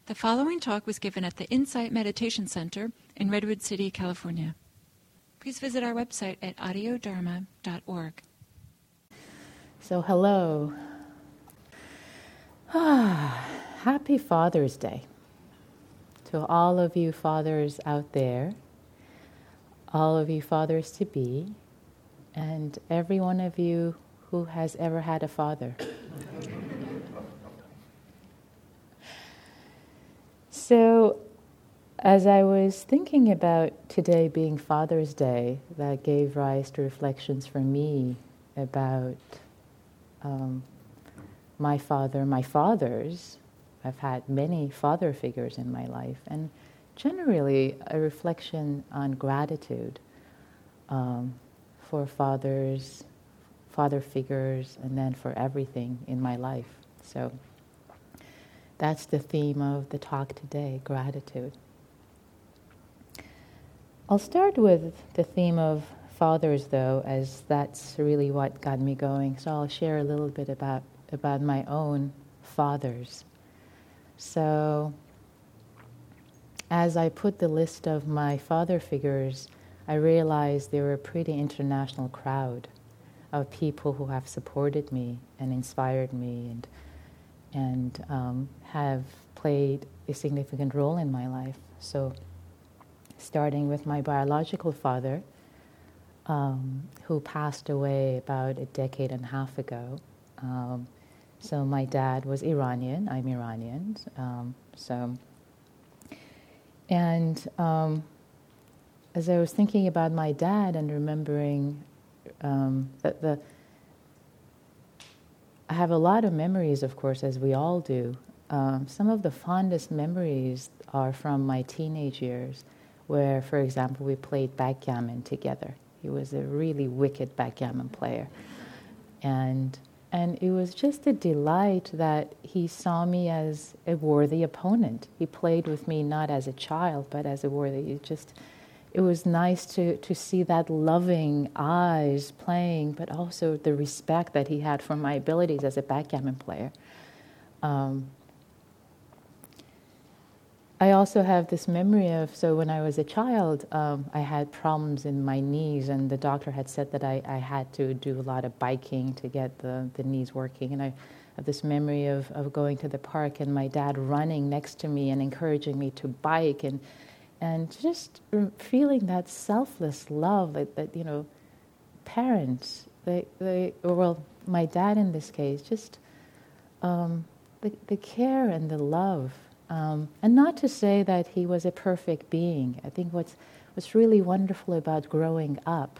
The following talk was given at the Insight Meditation Center in Redwood City, California. Please visit our website at audiodharma.org. So hello. Happy Father's Day to all of you fathers out there, all of you fathers-to-be, and every one of you who has ever had a father. So, as I was thinking about today being Father's Day, that gave rise to reflections for me about my father, my fathers. I've had many father figures in my life, and generally a reflection on gratitude for fathers, father figures, and then for everything in my life. So that's the theme of the talk today, gratitude. I'll start with the theme of fathers, though, as that's really what got me going. So I'll share a little bit about my own fathers. So as I put the list of my father figures, I realized they were a pretty international crowd of people who have supported me and inspired me and have played a significant role in my life. So starting with my biological father, who passed away about a decade and a half ago. So my dad was Iranian. I'm Iranian. As I was thinking about my dad and remembering that I have a lot of memories, of course, as we all do. Some of the fondest memories are from my teenage years, where, for example, we played backgammon together. He was a really wicked backgammon player. And it was just a delight that he saw me as a worthy opponent. He played with me not as a child, but as a worthy. It was nice to see that loving eyes playing, but also the respect that he had for my abilities as a backgammon player. I also have this memory of, so when I was a child, I had problems in my knees, and the doctor had said that I had to do a lot of biking to get the knees working. And I have this memory of going to the park and my dad running next to me and encouraging me to bike, and just feeling that selfless love that parents, my dad in this case, just the care and the love. And not to say that he was a perfect being. I think what's really wonderful about growing up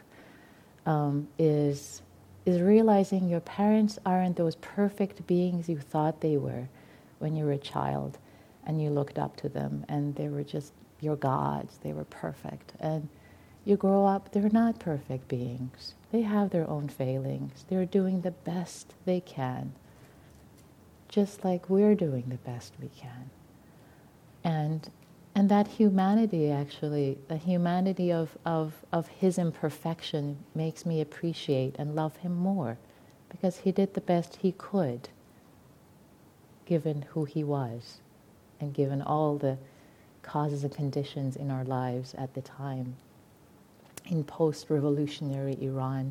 is realizing your parents aren't those perfect beings you thought they were when you were a child and you looked up to them and they were just your gods, they were perfect. And you grow up, they're not perfect beings. They have their own failings. They're doing the best they can, just like we're doing the best we can. And that humanity, actually, the humanity of his imperfection makes me appreciate and love him more, because he did the best he could, given who he was, and given all the causes and conditions in our lives at the time, in post-revolutionary Iran.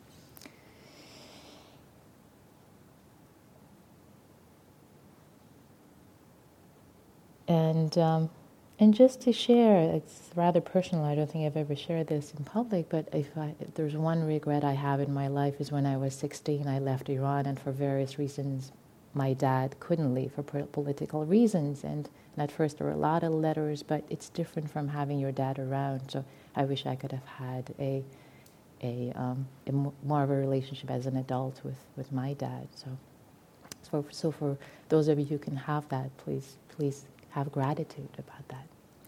And just to share, it's rather personal. I don't think I've ever shared this in public, but if there's one regret I have in my life is when I was 16, I left Iran, and for various reasons, my dad couldn't leave for political reasons. And at first there were a lot of letters, but it's different from having your dad around. So I wish I could have had a more of a relationship as an adult with my dad. So for those of you who can have that, please have gratitude about that.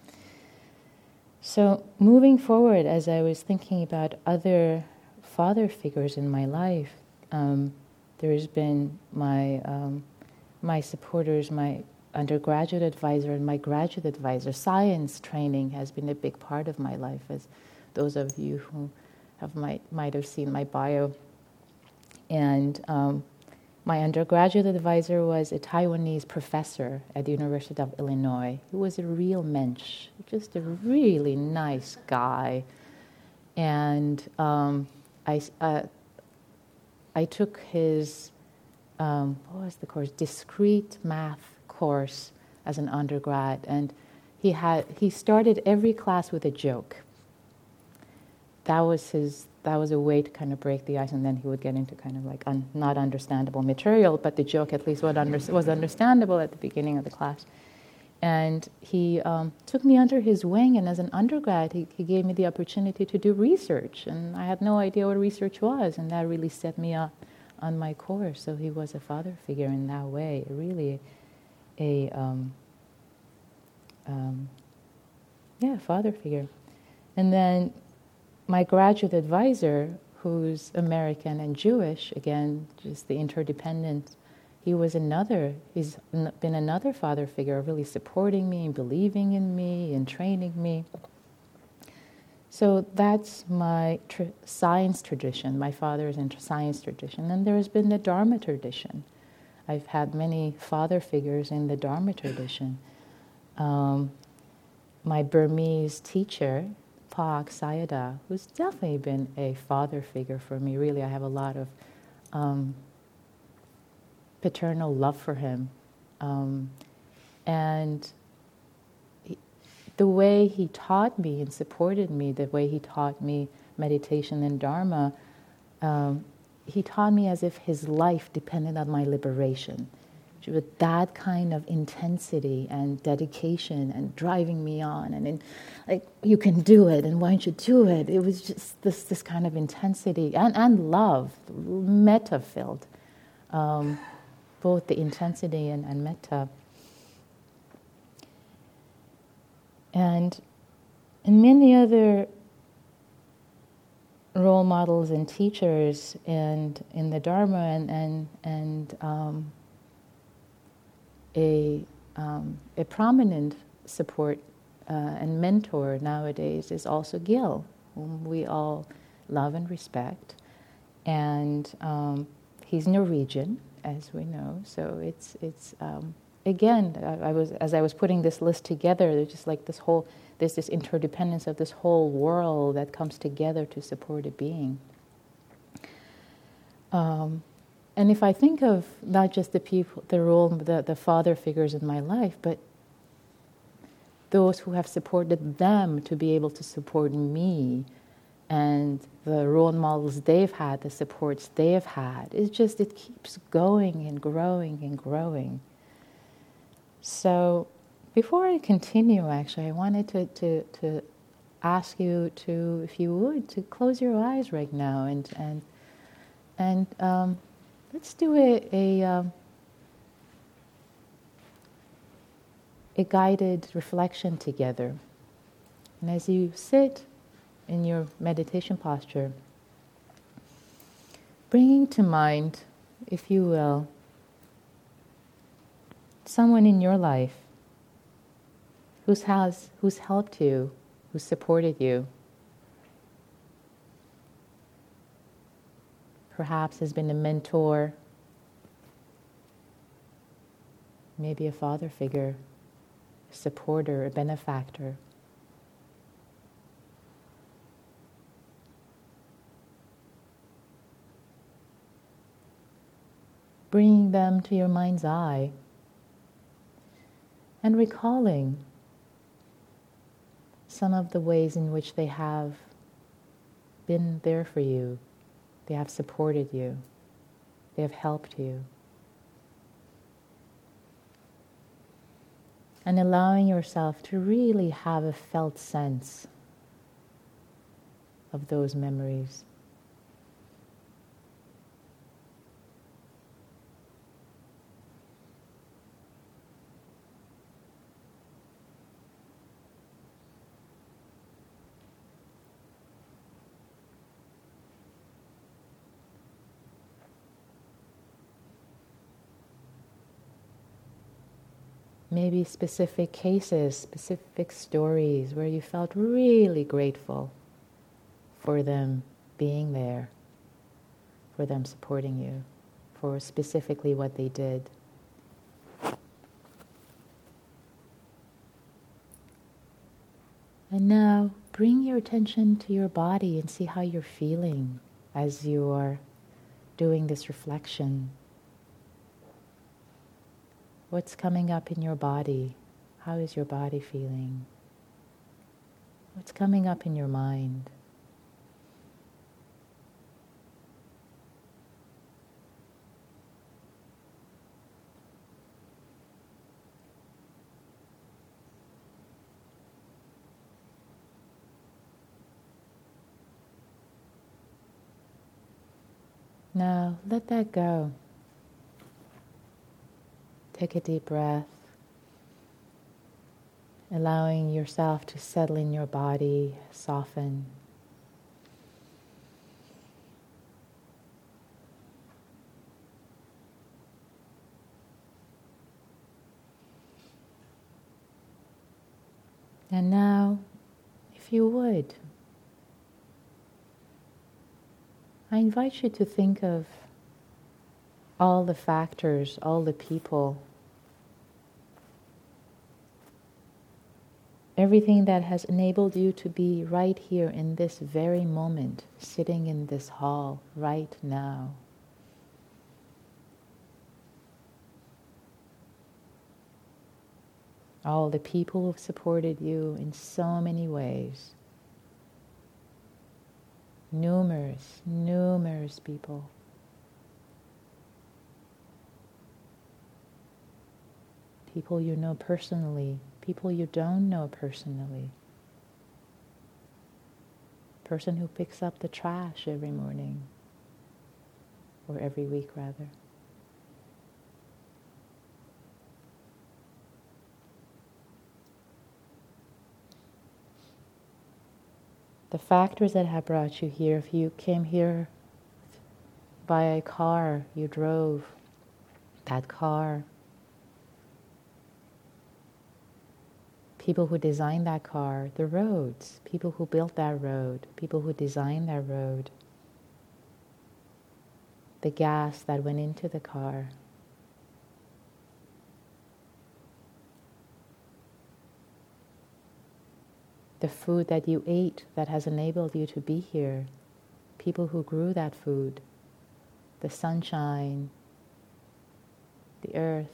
So moving forward, as I was thinking about other father figures in my life, there's been my supporters, my undergraduate advisor and my graduate advisor. Science training has been a big part of my life, as those of you who might have seen my bio. And My undergraduate advisor was a Taiwanese professor at the University of Illinois. He was a real mensch, just a really nice guy. And I took his, what was the course? Discrete math course as an undergrad. And he started every class with a joke. That was a way to kind of break the ice, and then he would get into kind of like not understandable material, but the joke at least was understandable at the beginning of the class. And he took me under his wing, and as an undergrad, he gave me the opportunity to do research, and I had no idea what research was, and that really set me up on my course. So he was a father figure in that way, really father figure. And then my graduate advisor, who's American and Jewish, again, just the interdependence, he's been another father figure, really supporting me and believing in me and training me. So that's my science tradition. My father is into science tradition. And there's been the Dharma tradition. I've had many father figures in the Dharma tradition. My Burmese teacher, Paak Sayadaw, who's definitely been a father figure for me. Really, I have a lot of paternal love for him. And the way he taught me and supported me, the way he taught me meditation and Dharma, he taught me as if his life depended on my liberation. With that kind of intensity and dedication and driving me on, and like, you can do it, and why don't you do it? It was just this kind of intensity and love, metta-filled, both the intensity and metta. And many other role models and teachers in the Dharma and a prominent support and mentor nowadays is also Gil, whom we all love and respect. And he's Norwegian, as we know. So it's again, as I was putting this list together, there's just like there's this interdependence of this whole world that comes together to support a being. And if I think of not just the people, the father figures in my life, but those who have supported them to be able to support me, and the role models they've had, the supports they've had, it keeps going and growing and growing. So before I continue, actually, I wanted to ask you to, if you would, to close your eyes right now and let's do a guided reflection together. And as you sit in your meditation posture, bringing to mind, if you will, someone in your life who's helped you, who's supported you, perhaps has been a mentor, maybe a father figure, a supporter, a benefactor. Bringing them to your mind's eye and recalling some of the ways in which they have been there for you. They have supported you. They have helped you. And allowing yourself to really have a felt sense of those memories. Maybe specific cases, specific stories where you felt really grateful for them being there, for them supporting you, for specifically what they did. And now bring your attention to your body and see how you're feeling as you are doing this reflection. What's coming up in your body? How is your body feeling? What's coming up in your mind? Now, let that go. Take a deep breath, allowing yourself to settle in your body, soften. And now, if you would, I invite you to think of all the factors, all the people, everything that has enabled you to be right here in this very moment, sitting in this hall right now. All the people who've supported you in so many ways. Numerous people. People you know personally, people you don't know personally. Person who picks up the trash every morning, or every week rather. The factors that have brought you here, if you came here by a car, you drove that car. People who designed that car, the roads, people who built that road, people who designed that road, the gas that went into the car. The food that you ate that has enabled you to be here, people who grew that food, the sunshine, the earth,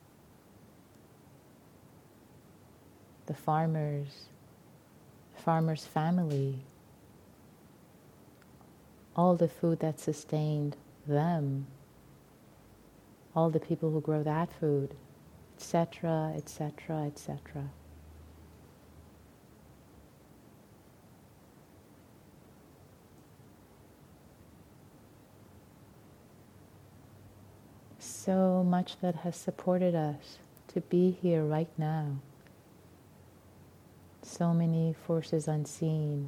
the farmer's family, all the food that sustained them, all the people who grow that food, etc., etc., etc. So much that has supported us to be here right now. So many forces unseen.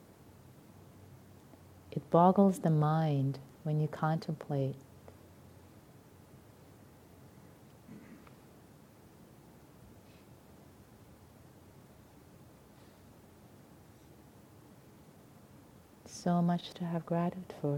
It boggles the mind when you contemplate. So much to have gratitude for.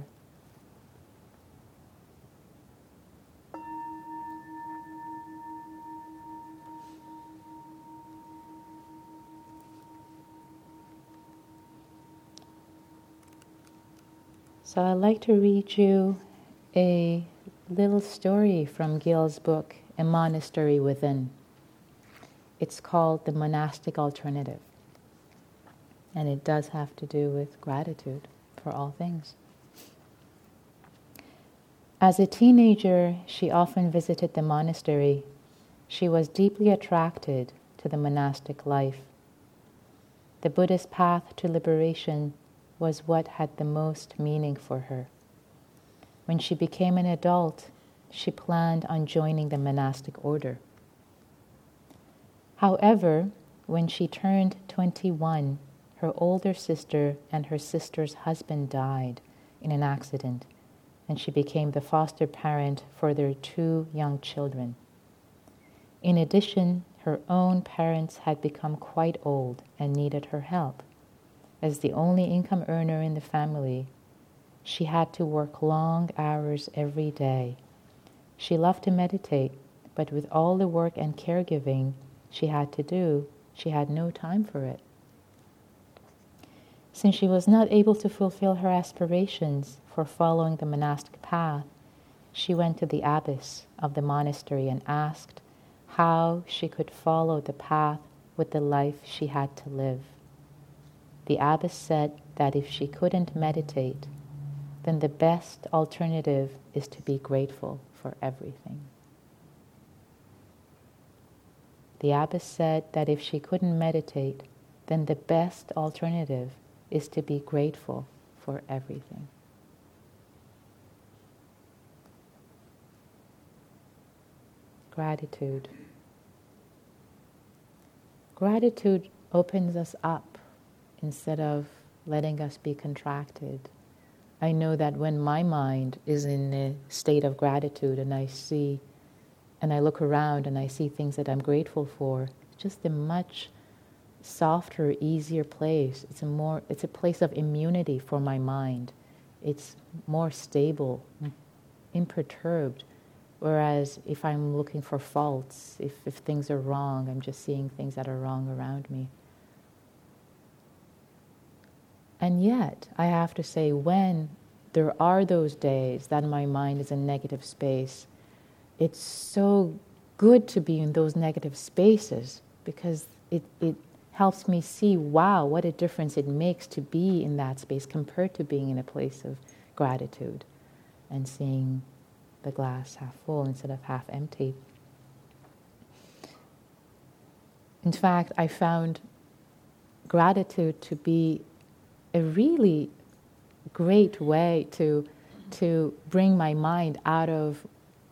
So I'd like to read you a little story from Gil's book, A Monastery Within. It's called The Monastic Alternative. And it does have to do with gratitude for all things. As a teenager, she often visited the monastery. She was deeply attracted to the monastic life. The Buddhist path to liberation was what had the most meaning for her. When she became an adult, she planned on joining the monastic order. However, when she turned 21, her older sister and her sister's husband died in an accident, and she became the foster parent for their 2 young children. In addition, her own parents had become quite old and needed her help. As the only income earner in the family, she had to work long hours every day, She loved to meditate, but with all the work and caregiving she had to do, she had no time for it. Since she was not able to fulfill her aspirations for following the monastic path, she went to the abbess of the monastery and asked how she could follow the path with the life she had to live. The abbess said that if she couldn't meditate, then the best alternative is to be grateful for everything. The abbess said that if she couldn't meditate, then the best alternative is to be grateful for everything. Gratitude. Gratitude opens us up instead of letting us be contracted. I know that when my mind is in a state of gratitude and I look around and I see things that I'm grateful for, it's just a much softer, easier place. It's a place of immunity for my mind. It's more stable, imperturbed. Whereas if I'm looking for faults, if things are wrong, I'm just seeing things that are wrong around me. And yet, I have to say, when there are those days that my mind is in negative space, it's so good to be in those negative spaces because it helps me see, wow, what a difference it makes to be in that space compared to being in a place of gratitude and seeing the glass half full instead of half empty. In fact, I found gratitude to be a really great way to bring my mind out of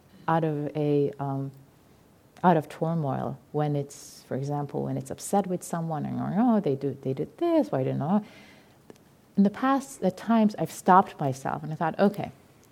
turmoil when it's, for example, when it's upset with someone and oh, they did this, why didn't I? In the past, at times, I've stopped myself and I thought, okay,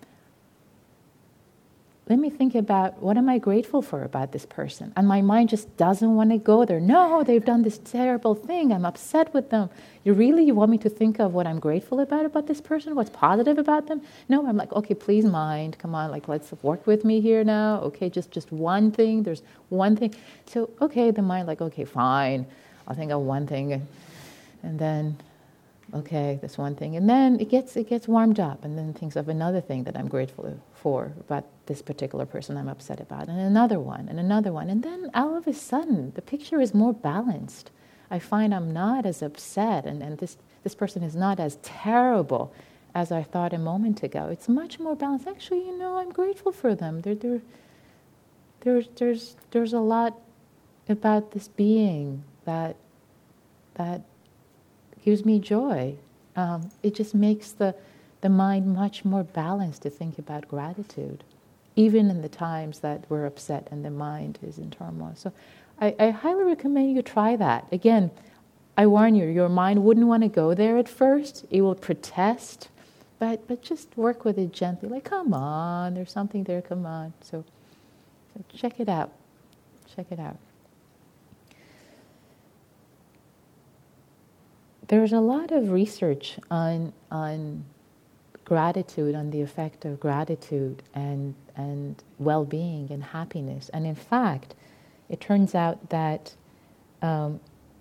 let me think about what am I grateful for about this person. And my mind just doesn't want to go there. No, they've done this terrible thing. I'm upset with them. You want me to think of what I'm grateful about this person? What's positive about them? No, I'm like, okay, please mind. Come on, like let's work with me here now. Okay, just one thing. There's one thing. So, okay, the mind like, okay, fine. I'll think of one thing. And then, okay, this one thing. And then it gets warmed up. And then thinks of another thing that I'm grateful for about this particular person I'm upset about, and another one, and another one. And then all of a sudden, the picture is more balanced. I find I'm not as upset, and this person is not as terrible as I thought a moment ago. It's much more balanced. Actually, I'm grateful for them. There's a lot about this being that gives me joy. It just makes the mind much more balanced to think about gratitude, even in the times that we're upset and the mind is in turmoil. So I highly recommend you try that. Again, I warn you, your mind wouldn't want to go there at first. It will protest, but just work with it gently. Like, come on, there's something there, come on. So check it out. Check it out. There's a lot of research on gratitude, on the effect of gratitude and well-being and happiness. And in fact, it turns out that the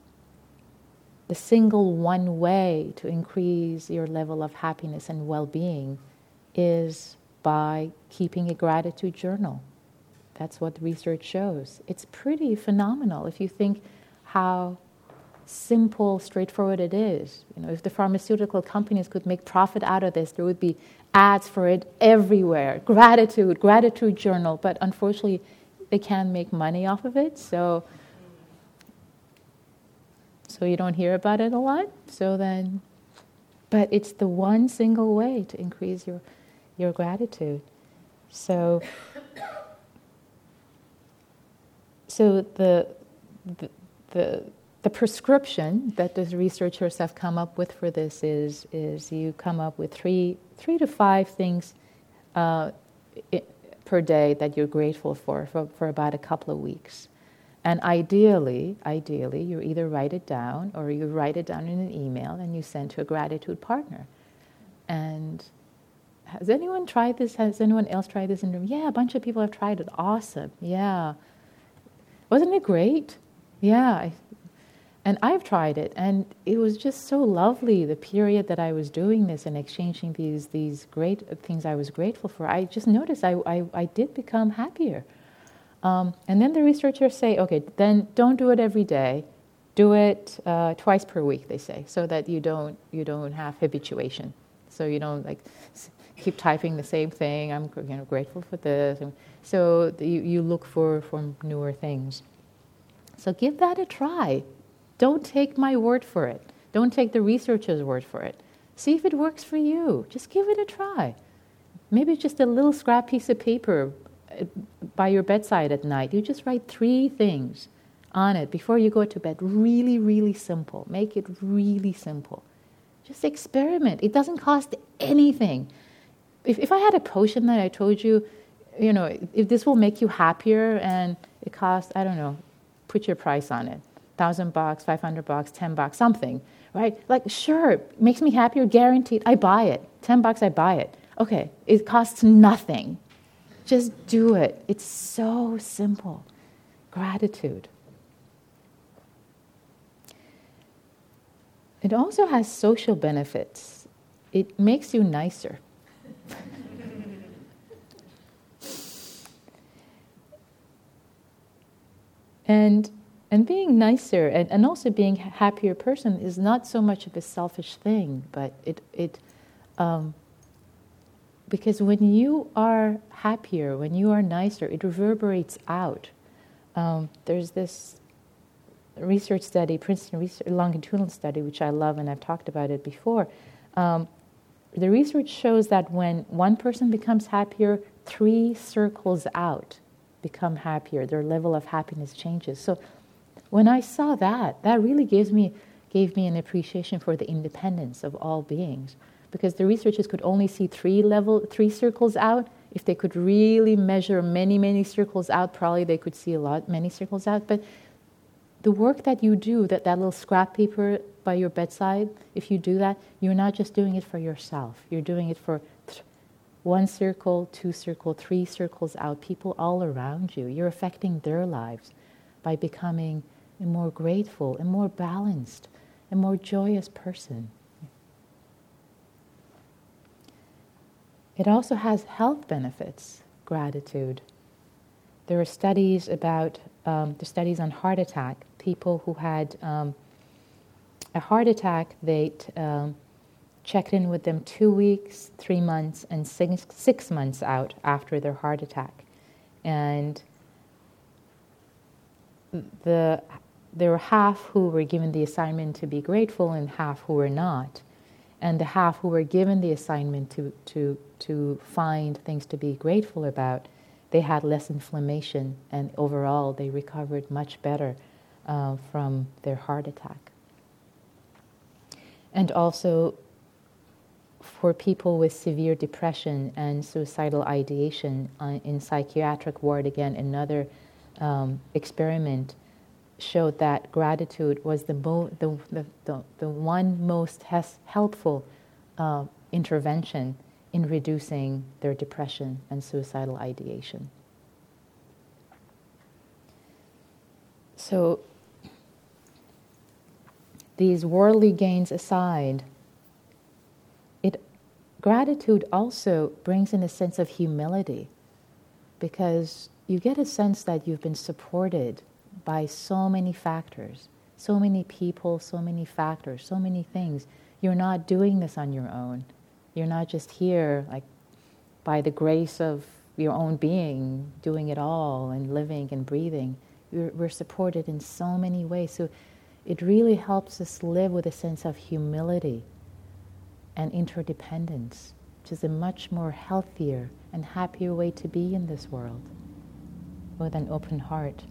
single one way to increase your level of happiness and well-being is by keeping a gratitude journal. That's what the research shows. It's pretty phenomenal if you think how simple, straightforward it is. If the pharmaceutical companies could make profit out of this, there would be ads for it everywhere. Gratitude journal. But unfortunately, they can't make money off of it, so you don't hear about it a lot. But it's the one single way to increase your gratitude. So the prescription that the researchers have come up with for this is you come up with three to five things per day that you're grateful for about a couple of weeks. And ideally, you either write it down or you write it down in an email and you send to a gratitude partner. And has anyone tried this? Has anyone else tried this in the room? Yeah, a bunch of people have tried it. Awesome. Yeah. Wasn't it great? Yeah. And I've tried it, and it was just so lovely, the period that I was doing this and exchanging these great things I was grateful for. I just noticed I did become happier. And then the researchers say, okay, then don't do it every day. Do it twice per week, they say, so that you don't have habituation. So you don't keep typing the same thing. I'm grateful for this. And so you look for newer things. So give that a try. Don't take my word for it. Don't take the researcher's word for it. See if it works for you. Just give it a try. Maybe just a little scrap piece of paper by your bedside at night. You just write 3 things on it before you go to bed. Really, really simple. Make it really simple. Just experiment. It doesn't cost anything. If I had a potion that I told you, if this will make you happier and it costs, I don't know, put your price on it. $1,000, $500, $10, something, right? Sure, it makes me happier, guaranteed. I buy it. $10, I buy it. Okay, it costs nothing. Just do it. It's so simple. Gratitude. It also has social benefits. It makes you nicer. And being nicer and also being a happier person is not so much of a selfish thing, but because when you are happier, when you are nicer, it reverberates out. There's this research study, Princeton longitudinal study, which I love, and I've talked about it before. The research shows that when one person becomes happier, 3 circles out become happier. Their level of happiness changes. So when I saw that really gave me an appreciation for the independence of all beings. Because the researchers could only see 3 circles out. If they could really measure many, many circles out, probably they could see many circles out. But the work that you do, that little scrap paper by your bedside, if you do that, you're not just doing it for yourself. You're doing it for 1 circle, 2 circle, 3 circles out, people all around you. You're affecting their lives by becoming a more grateful, a more balanced, a more joyous person. It also has health benefits, gratitude. There are studies about, the studies on heart attack. People who had a heart attack, they checked in with them 2 weeks, 3 months, and 6 months out after their heart attack. And there were half who were given the assignment to be grateful and half who were not. And the half who were given the assignment to find things to be grateful about, they had less inflammation, and overall they recovered much better from their heart attack. And also for people with severe depression and suicidal ideation in psychiatric ward, again, another experiment showed that gratitude was the one most helpful intervention in reducing their depression and suicidal ideation. So these worldly gains aside, gratitude also brings in a sense of humility, because you get a sense that you've been supported by so many factors, so many people, so many factors, so many things. You're not doing this on your own. You're not just here by the grace of your own being, doing it all and living and breathing. We're supported in so many ways. So it really helps us live with a sense of humility and interdependence, which is a much more healthier and happier way to be in this world, with an open heart.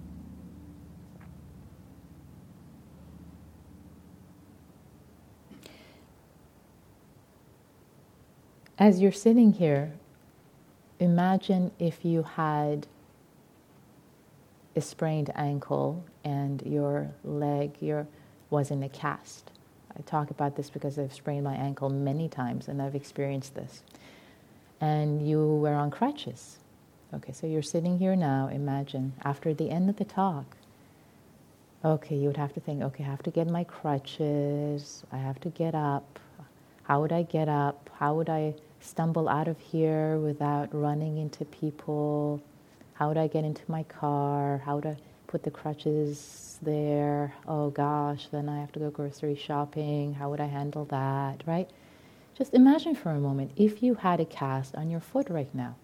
As you're sitting here, imagine if you had a sprained ankle and your leg was in a cast. I talk about this because I've sprained my ankle many times and I've experienced this. and you were on crutches. Okay, so you're sitting here now, imagine, after the end of the talk. Okay, you would have to think, okay, I have to get my crutches, I have to get up. How would I get up? How would I stumble out of here without running into people? How would I get into my car? How would I put the crutches there? Oh gosh, then I have to go grocery shopping. How would I handle that, right? Just imagine for a moment, if you had a cast on your foot right now,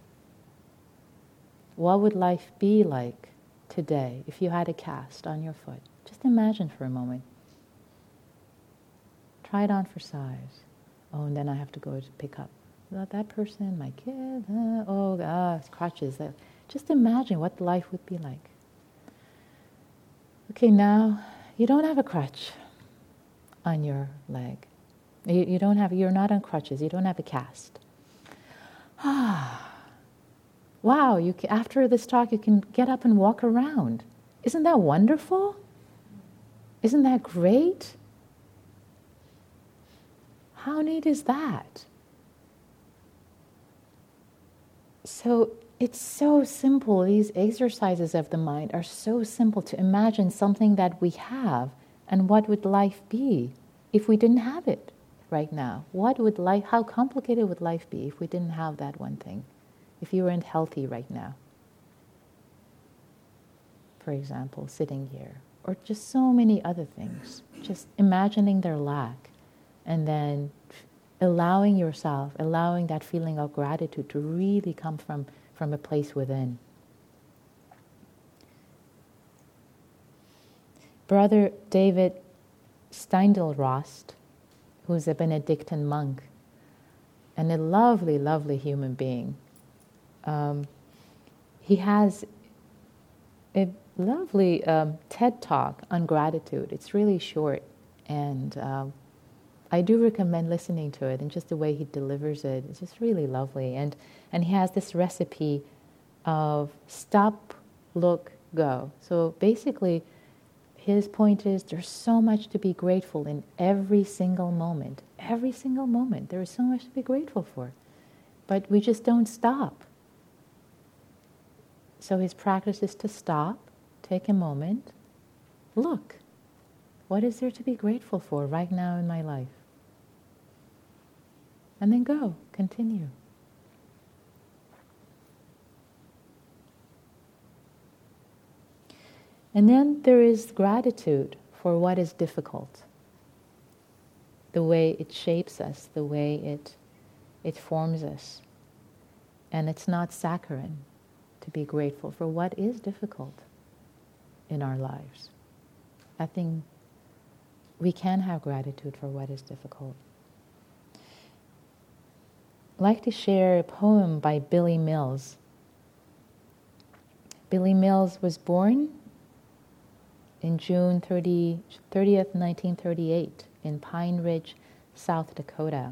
what would life be like today if you had a cast on your foot? Just imagine for a moment. Try it on for size. Oh, and then I have to go to pick up that person, my kid. It's crutches. Just imagine what life would be like. Okay, now you don't have a crutch on your leg. You're not on crutches. You don't have a cast. Wow, after this talk, you can get up and walk around. Isn't that wonderful? Isn't that great? How neat is that? So it's so simple. These exercises of the mind are so simple to imagine something that we have, and what would life be if we didn't have it right now? How complicated would life be if we didn't have that one thing? If you weren't healthy right now, for example, sitting here, or just so many other things, just imagining their lack, and then allowing that feeling of gratitude to really come from a place within. Brother David Steindl-Rast, who's a Benedictine monk, and a lovely, lovely human being, he has a lovely TED Talk on gratitude. It's really short, and I do recommend listening to it, and just the way he delivers it, it's just really lovely. And he has this recipe of stop, look, go. So basically, his point is there's so much to be grateful in every single moment. Every single moment, there is so much to be grateful for. But we just don't stop. So his practice is to stop, take a moment, look. What is there to be grateful for right now in my life? And then go, continue. And then there is gratitude for what is difficult. The way it shapes us, the way it forms us. And it's not saccharine to be grateful for what is difficult in our lives. I think we can have gratitude for what is difficult. I'd like to share a poem by Billy Mills. Billy Mills was born in June 30th, 1938 in Pine Ridge, South Dakota,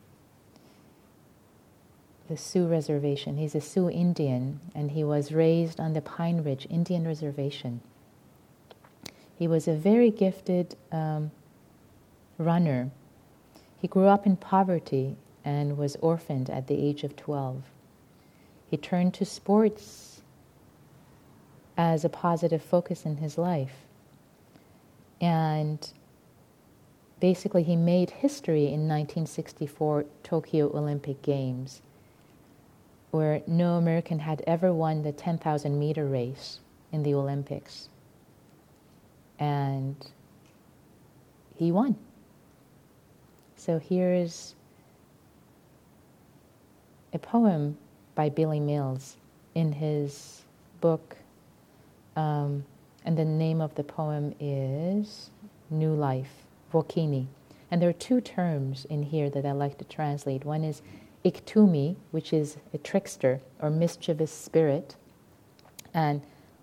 the Sioux Reservation. He's a Sioux Indian, and he was raised on the Pine Ridge Indian Reservation. He was a very gifted runner. He grew up in poverty and was orphaned at the age of 12. He turned to sports as a positive focus in his life. And basically he made history in 1964 Tokyo Olympic Games, where no American had ever won the 10,000 meter race in the Olympics. And he won. So here's a poem by Billy Mills in his book, and the name of the poem is New Life, Vokini. And there are two terms in here that I like to translate. One is Iktumi, which is a trickster or mischievous spirit, and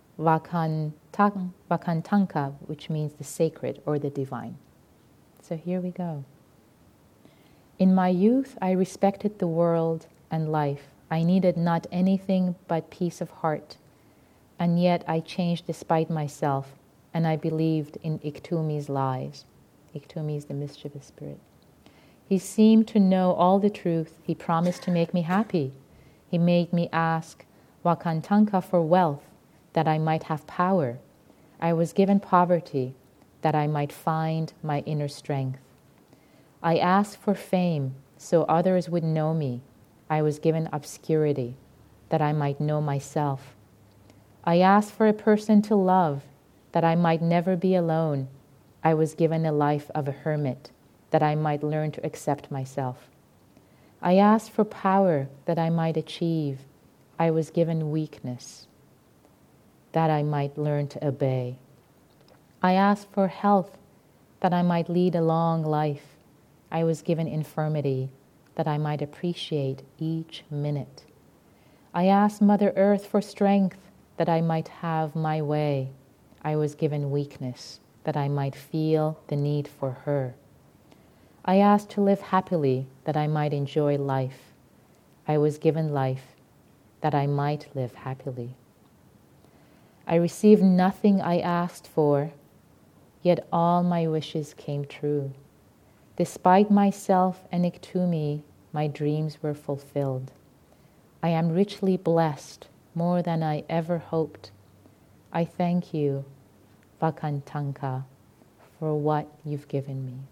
Vakantanka, which means the sacred or the divine. So here we go. In my youth, I respected the world and life. I needed not anything but peace of heart. And yet I changed despite myself, and I believed in Iktumi's lies. Iktumi is the mischievous spirit. He seemed to know all the truth. He promised to make me happy. He made me ask Vakantanka for wealth, that I might have power. I was given poverty, that I might find my inner strength. I asked for fame, so others would know me. I was given obscurity, that I might know myself. I asked for a person to love, that I might never be alone. I was given a life of a hermit, that I might learn to accept myself. I asked for power, that I might achieve. I was given weakness, that I might learn to obey. I asked for health, that I might lead a long life. I was given infirmity, that I might appreciate each minute. I asked Mother Earth for strength, that I might have my way. I was given weakness, that I might feel the need for her. I asked to live happily, that I might enjoy life. I was given life, that I might live happily. I received nothing I asked for, yet all my wishes came true. Despite myself and Iktomi, my dreams were fulfilled. I am richly blessed, more than I ever hoped. I thank you, Vakantanka, for what you've given me.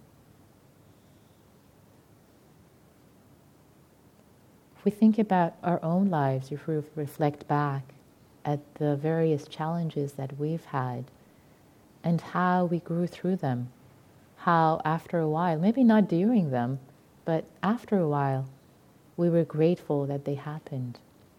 If we think about our own lives, if we reflect back at the various challenges that we've had and how we grew through them, how after a while, maybe not during them, but after a while, we were grateful that they happened.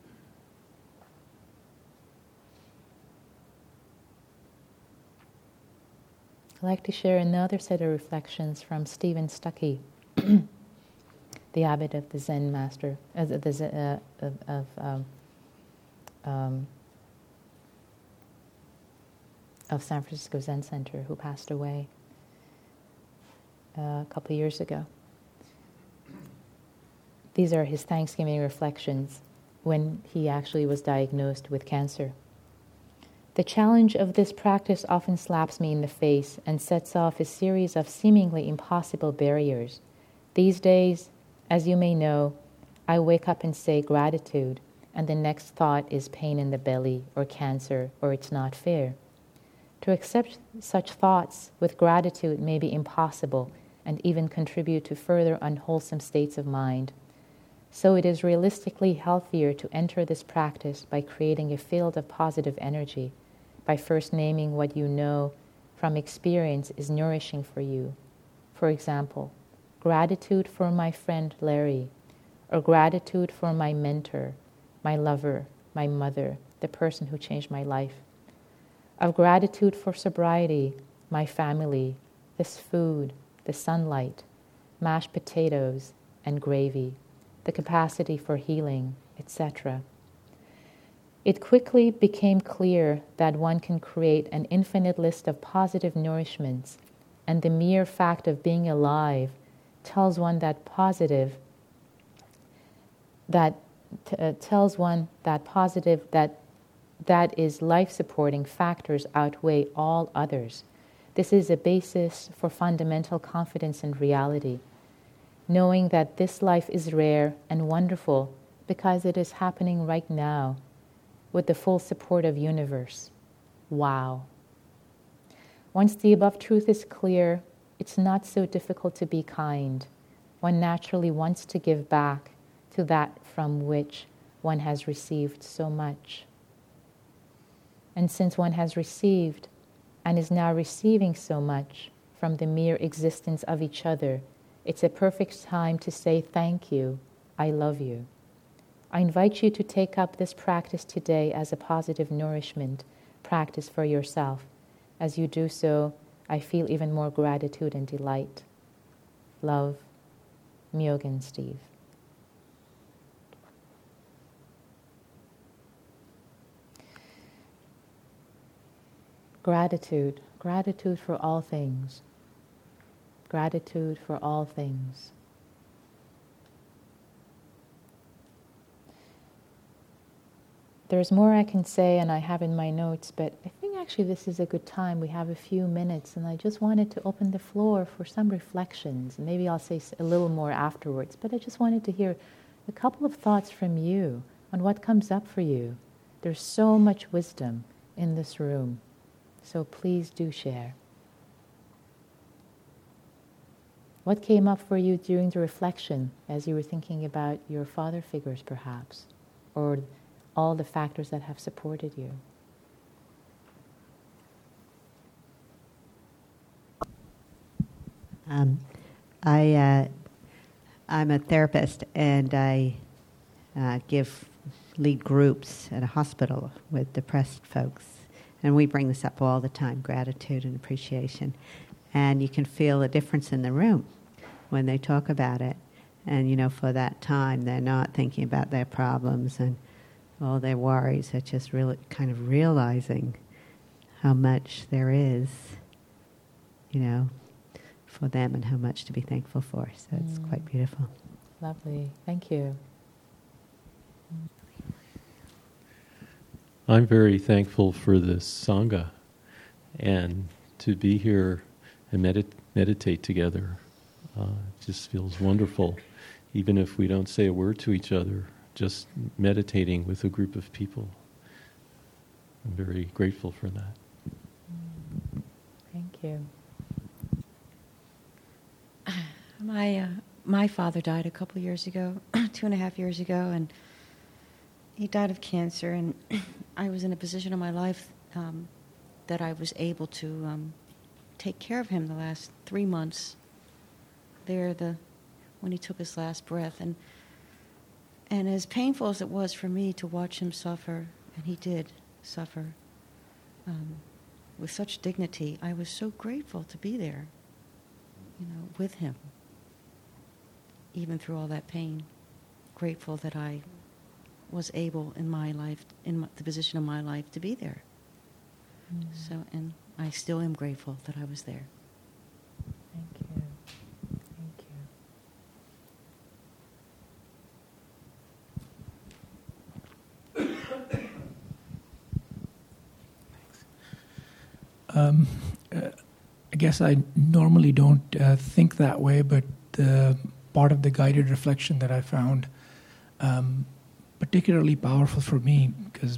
I'd like to share another set of reflections from Stephen Stuckey, the abbot of the Zen master, of San Francisco Zen Center, who passed away a couple of years ago. These are his Thanksgiving reflections when he actually was diagnosed with cancer. The challenge of this practice often slaps me in the face and sets off a series of seemingly impossible barriers. These days, as you may know, I wake up and say gratitude, and the next thought is pain in the belly, or cancer, or it's not fair. To accept such thoughts with gratitude may be impossible and even contribute to further unwholesome states of mind. So it is realistically healthier to enter this practice by creating a field of positive energy, by first naming what you know from experience is nourishing for you. For example, gratitude for my friend Larry, or gratitude for my mentor, my lover, my mother, the person who changed my life. Of gratitude for sobriety, my family, this food, the sunlight, mashed potatoes and gravy, the capacity for healing, etc. It quickly became clear that one can create an infinite list of positive nourishments, and the mere fact of being alive tells one that that is life-supporting factors outweigh all others. This is a basis for fundamental confidence in reality, knowing that this life is rare and wonderful because it is happening right now with the full support of universe. Wow. Once the above truth is clear, it's not so difficult to be kind. One naturally wants to give back to that from which one has received so much. And since one has received and is now receiving so much from the mere existence of each other, it's a perfect time to say thank you, I love you. I invite you to take up this practice today as a positive nourishment practice for yourself. As you do so, I feel even more gratitude and delight. Love, Myogen Steve. Gratitude. Gratitude for all things. Gratitude for all things. There's more I can say, and I have in my notes, but I think actually this is a good time. We have a few minutes, and I just wanted to open the floor for some reflections. Maybe I'll say a little more afterwards, but I just wanted to hear a couple of thoughts from you on what comes up for you. There's so much wisdom in this room, so please do share. What came up for you during the reflection as you were thinking about your father figures, perhaps, or all the factors that have supported you? I'm a therapist, and I lead groups at a hospital with depressed folks, and we bring this up all the time: gratitude and appreciation. And you can feel a difference in the room when they talk about it. And for that time, they're not thinking about their problems and all their worries. They're just really kind of realizing how much there is, for them, and how much to be thankful for. So it's quite beautiful. Lovely. Thank you. I'm very thankful for this Sangha and to be here and meditate together. It just feels wonderful, even if we don't say a word to each other, just meditating with a group of people. I'm very grateful for that. Thank you. My father died a couple years ago, 2.5 years ago, and he died of cancer. And I was in a position in my life that I was able to take care of him the last 3 months. When he took his last breath, and as painful as it was for me to watch him suffer, and he did suffer with such dignity, I was so grateful to be there, with him. Even through all that pain, grateful that I was able in my life, the position of my life, to be there. So, and I still am grateful that I was there. Thank you. I guess I normally don't think that way, but the part of the guided reflection that I found particularly powerful for me, because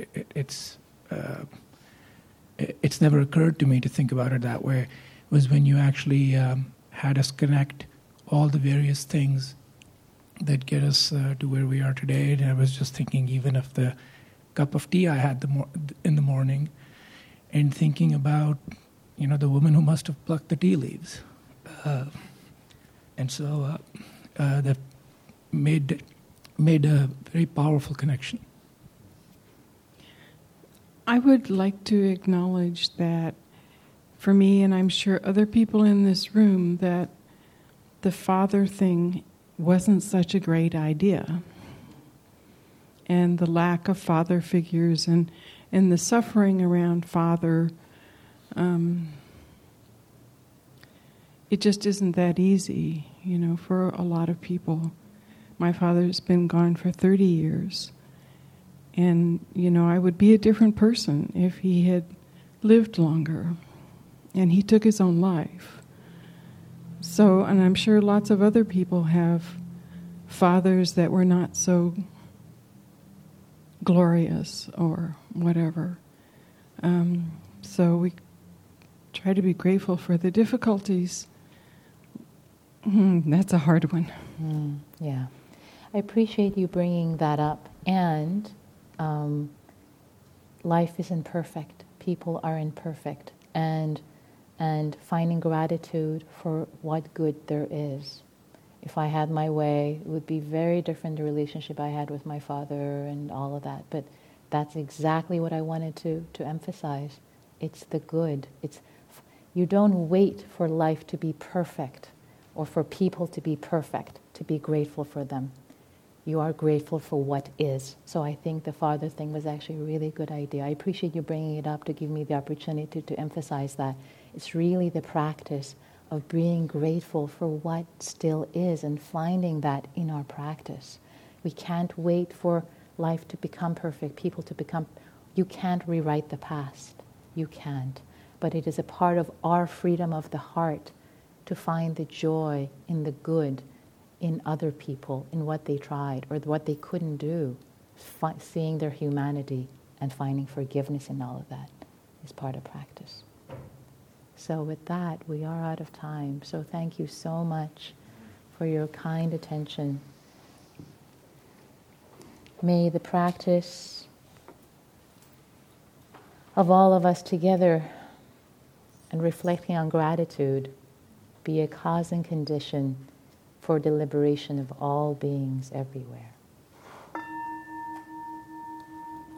it's never occurred to me to think about it that way, was when you actually had us connect all the various things that get us to where we are today. And I was just thinking even of the cup of tea I had in the morning, and thinking about, the woman who must have plucked the tea leaves. And so that made a very powerful connection. I would like to acknowledge that for me, and I'm sure other people in this room, that the father thing wasn't such a great idea. And the lack of father figures and the suffering around father, it just isn't that easy, for a lot of people. My father's been gone for 30 years. And, I would be a different person if he had lived longer. And he took his own life. So, and I'm sure lots of other people have fathers that were not so glorious or whatever. So we try to be grateful for the difficulties. That's a hard one. Yeah. I appreciate you bringing that up. And life isn't perfect. People are imperfect. And finding gratitude for what good there is. If I had my way, it would be very different, the relationship I had with my father and all of that. But that's exactly what I wanted to emphasize. It's the good. You don't wait for life to be perfect or for people to be perfect to be grateful for them. You are grateful for what is. So I think the father thing was actually a really good idea. I appreciate you bringing it up to give me the opportunity to emphasize that. It's really the practice of being grateful for what still is and finding that in our practice. We can't wait for life to become perfect, people to become... You can't rewrite the past. you can't. But it is a part of our freedom of the heart to find the joy in the good in other people, in what they tried or what they couldn't do. Seeing their humanity and finding forgiveness in all of that is part of practice. So with that, we are out of time. So thank you so much for your kind attention. May the practice of all of us together and reflecting on gratitude be a cause and condition for the liberation of all beings everywhere.